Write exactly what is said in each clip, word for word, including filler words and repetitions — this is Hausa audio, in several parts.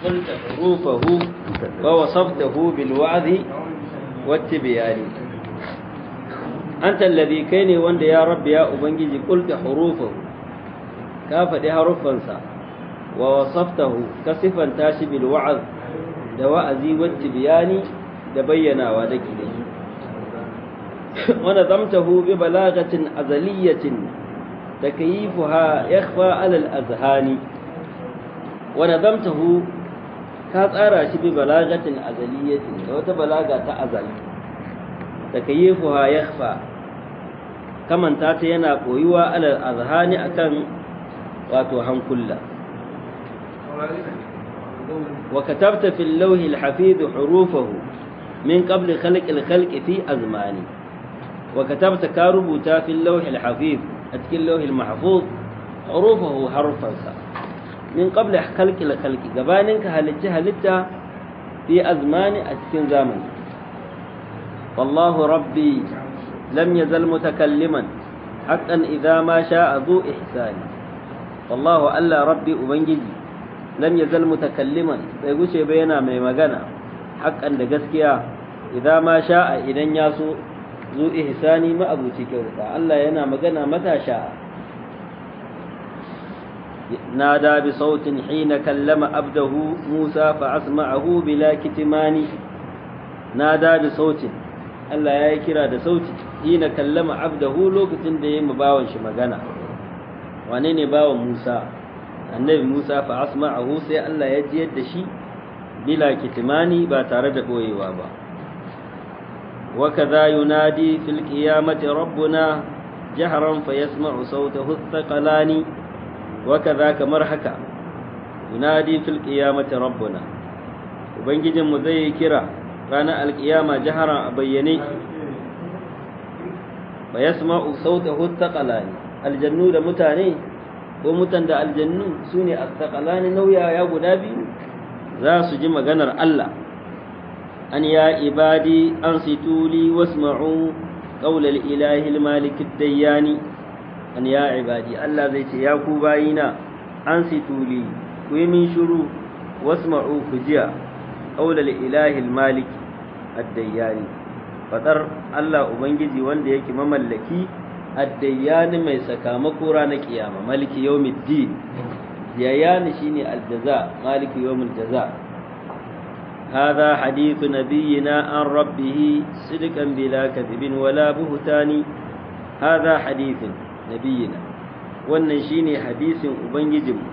قلت حروفه ووصفته بالوعظ والتبيان أنت الذي كيني وند يا رب يا أبنجي قلت حروفه كافة حرفا ووصفته كصفا تاشي بالوعظ دوa'azi والتبيان دبينا ودكي ونظمته ببلاغة أزلية تكييفها يخفى على الأذهان ونظمته كاتارا شي ببلاغة أزلية وتبلاغة أزل تكييفها يخفى كما تاتينا قويوا على الأذهان أكن واتوهم كله وكتبت في اللوح الحفيظ حروفه من قبل خلق الخلق في أزمان وكتبت كاربوتا في اللوح الحفيظ أتكي اللوح المحفوظ حروفه حرفا من قبل خلق الخلق قبانك هلتها هلتا في أزمان أتكين زامن والله ربي لم يزل متكلما حقا إذا ما شاء ذو إحسان والله ألا ربي أبنجي lam yazal mutakalliman bai guce ba yana mai magana haƙƙan da gaskiya idan ma sha'a idan ya so zu ihsani ma abuci kyauta Allah yana magana mata sha'a nada bi sautin hina kallama abdahu Musa fa asma'ahu bila kitmani nada bi sautin Allah ya yi kira da sauti hina kallama abdahu lokacin da yayi bawan shi magana wane ne bawan Musa annabi Musa fa asma'ahu sai Allah ya ji yadda shi bila kitmani ba tare da boyewa ba wa kadha yunadi fil qiyamati rabbuna jahran fa yasma'u sawtahu thaqalani wa kadha kamar haka yunadi fil qiyamati rabbuna ubangijin mu zai kira ranar alqiyama jahran a bayyane fa yasma'u sawtahu thaqalani aljannu da mutane ko mutan da aljannu su ne astaqalani nauyaya guda biyu za su ji maganar Allah an ya ibadi an situli wasma'u qawla al-ilahi al-malik ad-dayyani an ya ibadi Allah zai ce ya ku bayina an situli ku yi min shiru wasma'u ku jiya qawla al-ilahi al-malik ad-dayyani fadar Allah ubangiji wanda yake mamallaki الديان mai sakamako ranar kiyama maliki yawmiddin diyani shine aljaza maliki yawmil jaza hadha hadithu nabiyyina an rabbih sidqan bila kadhibin wala buhtani hadha hadithu nabiyyina wannan shine hadisin ubangijinmu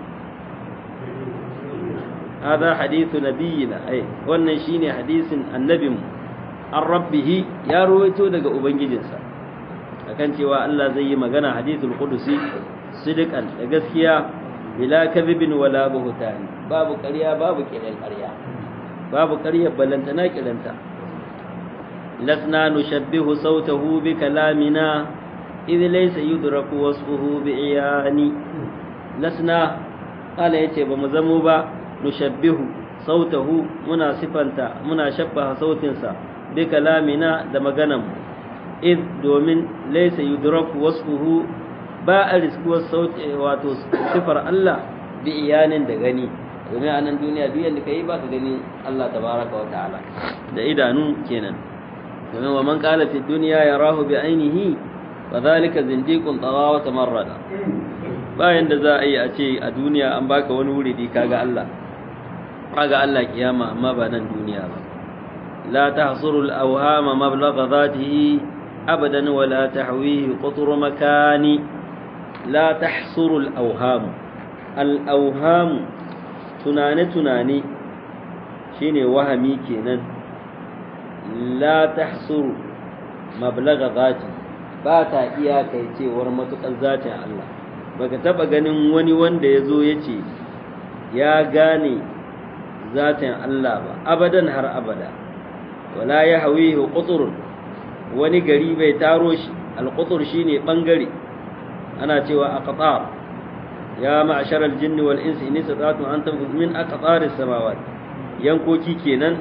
hadha hadithu nabiyyina ai wannan shine hadisin annabinmu an rabbih ya rawaito daga ubangijinsa akan cewa Allah zai yi magana hadithul qudusi sidqan da gaskiya bila kadhibin wala buhtani babu ƙarya babu kiran ƙarya babu ƙarya balantana kiranta lasna nushabbihu sawtahu bi kalamina idh laysa yudraku wasfuhu bi iyani lasna qala yace ba mu zamo ba nushabbihu sautahu muna sifanta muna shabbaha sautinsa bi kalamina da maganarmu id domin laysa yudraku wasfuhu ba a riskuwar sauti wato sifar Allah bi iyanin da gani domin a nan duniya duk yanda kai ba ka gani Allah tabaraka wa ta'ala da idanu kenan domin wa man qala fi dunya yarahu bi ainihi fa dhalika zindiqun tawa wa tamarrada bayan da za a yi a ce a duniya an baka wani wuridi kaga Allah kaga Allah kiyama amma ba nan duniya ba la tahsuru al-awhama mablagha dhatihi abadan wa la tahwihi qutr makani la tahsuru al-awham al-awham tunane tunane shine wahami kenan la tahsuru mablagha dhati ba ta iya kai cewar matukar zatin Allah baka taba ganin wani wanda yazo yace ya gane zatin Allah ba abadan har abada wala yahwihi qutur wani gari bai taro shi al-qutur shine bangare ana cewa aqtar ya ma'shar al-jinn wal insi in sata'tum an tanfudu min aqtar as-samawat yankoki kenan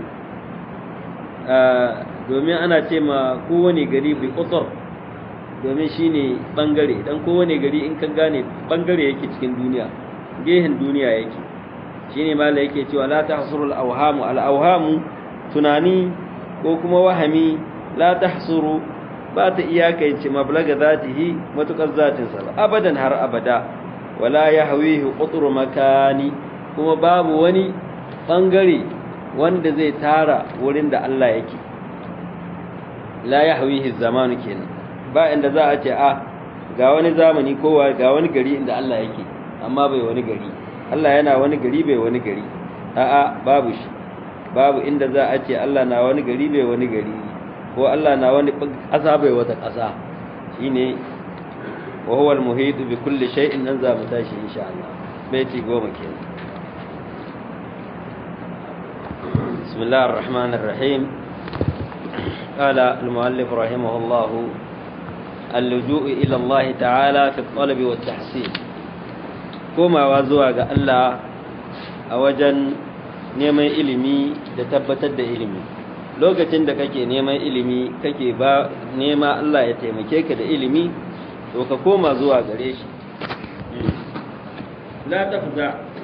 domin ana ce ma kowane gari bi qutur domin shine bangare dan kowane gari in ka gane bangare yake cikin duniya gehen duniya yake shine mala yake cewa la tahsuru al-awhamu al-awhamu tunani ko kuma wahami la tahsuru ba ta iyakance mablaga zatihi matukar zatin sa abadan har abada wala yahwihi qutru makani kuma babu wani bangare wanda zai tara wurin da Allah yake la yahwihi zamanu kenan ba inda za a ce a ga wani zamani ko ga wani gari inda Allah yake amma bai wani gari Allah yana wani gari bai wani gari a'a babu shi babu inda za a ce Allah na wani gari bai wani gari ko Allah na wani ƙasa bai wata ƙasa shine wa huwa al-muhit bi kulli shay'in nan za mu tashi insha Allah baiti goma kenan bismillahir rahmanir rahim qala al-muallif rahimahullah al-luju' ila Allah ta'ala fi at-talab wa at-tahsin komawa zuwa ga Allah a wajen neman ilimi da tabbatar da ilimi lokacin da kake neman ilimi kake ba nema Allah ya taimake ka da ilimi to ka koma zuwa gare shi la tafza